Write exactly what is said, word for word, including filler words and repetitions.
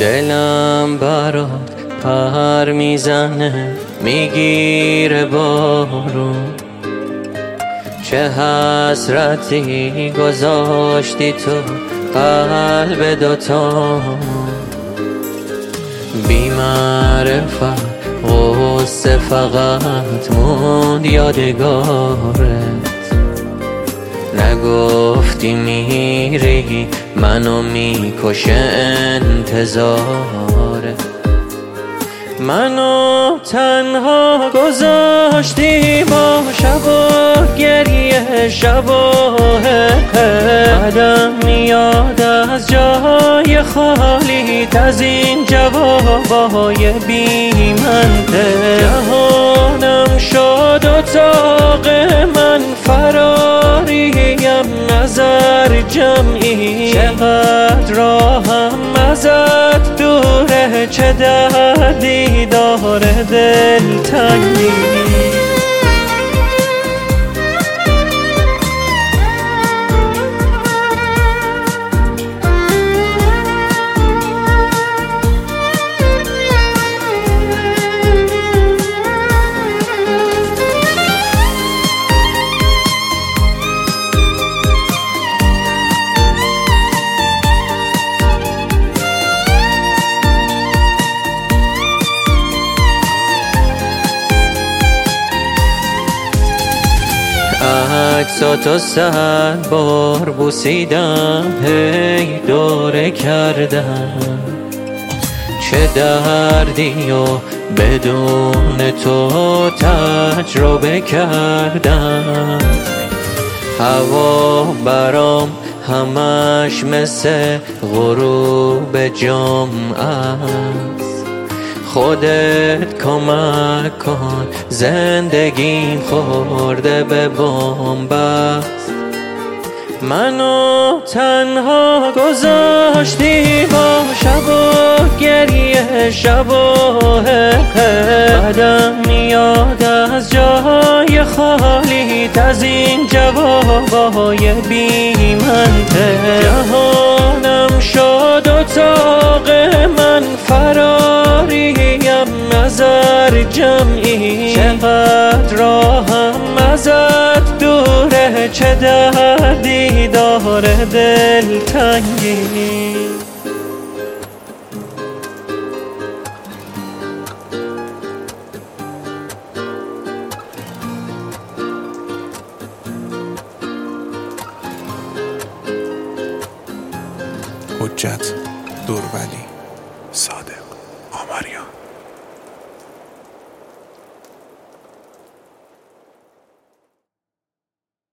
دلم برات پر میزنه میگیره بارون، چه حسرتی گذاشتی تو قلب دوتامون. بی معرفت غصه فقط موند یادگارت، نگفتی میری منو میکشه انتظاره. منو تنها گذاشتی با شب و گریه شباهه، قدم میاد از جای خالیت، از این جوابای بی منطق. جهانم شد اتاق من، فراریم نظر جمعی، چقدر راهم ازت دوره، چه دردی داره دلتنگی. عکساتو صد بار بوسیدم، هی دوره کردم، چه دردی و بدون تو تجربه کردم. هوا برام همش مثل غروب جمعه، خودت کمک کن، زندگیم خورده به بنبست. منو تنها گذاشتی با شب و گریه شباهه، قدم میاد از جای خالیت، از این جوابای بی منطق. جهانم شد اتاق من، فراریم نظر جمعی، چقدر راهم ازت دوره، چه دردی داره دلتنگی. حجت درولی، صادق آمریان.